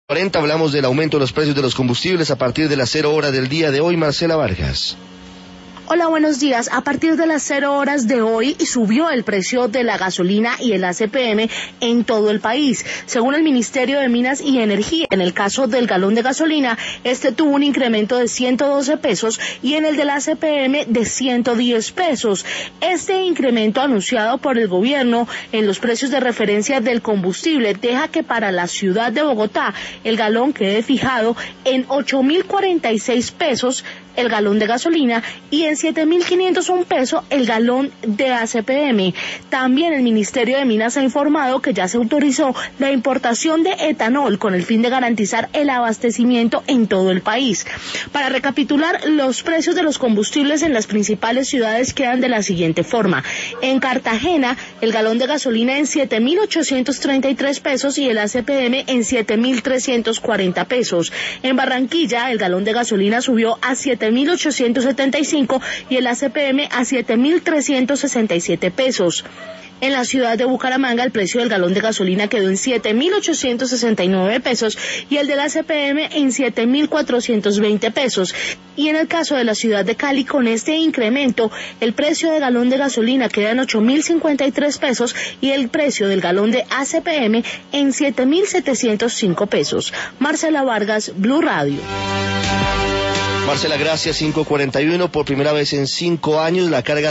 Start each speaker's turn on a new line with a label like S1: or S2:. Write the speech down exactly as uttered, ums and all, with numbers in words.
S1: cuarenta hablamos del aumento de los precios de los combustibles a partir de las cero horas del día de hoy. Marcela Vargas.
S2: Hola, buenos días. A partir de las cero horas de hoy subió el precio de la gasolina y el A C P M en todo el país. Según el Ministerio de Minas y Energía, en el caso del galón de gasolina, este tuvo un incremento de ciento doce pesos y en el del A C P M de ciento diez pesos. Este incremento anunciado por el gobierno en los precios de referencia del combustible deja que para la ciudad de Bogotá el galón quede fijado en ocho mil cuarenta y seis pesos el galón de gasolina y en siete mil quinientos un pesos el galón de A C P M. También el Ministerio de Minas ha informado que ya se autorizó la importación de etanol con el fin de garantizar el abastecimiento en todo el país. Para recapitular, los precios de los combustibles en las principales ciudades quedan de la siguiente forma. En Cartagena, el galón de gasolina en siete mil ochocientos treinta y tres pesos y el A C P M en siete mil trescientos cuarenta pesos. En Barranquilla, el galón de gasolina subió a siete mil ochocientos setenta y cinco y el A C P M a siete mil trescientos sesenta y siete pesos. En la ciudad de Bucaramanga el precio del galón de gasolina quedó en siete mil ochocientos sesenta y nueve pesos y el del A C P M en siete mil cuatrocientos veinte pesos. Y en el caso de la ciudad de Cali, con este incremento, el precio de galón de gasolina queda en ocho mil cincuenta y tres pesos y el precio del galón de A C P M en siete mil setecientos cinco pesos. Marcela Vargas, Blue Radio.
S1: Marcela, gracias. cinco cuarenta y uno, por primera vez en cinco años la carga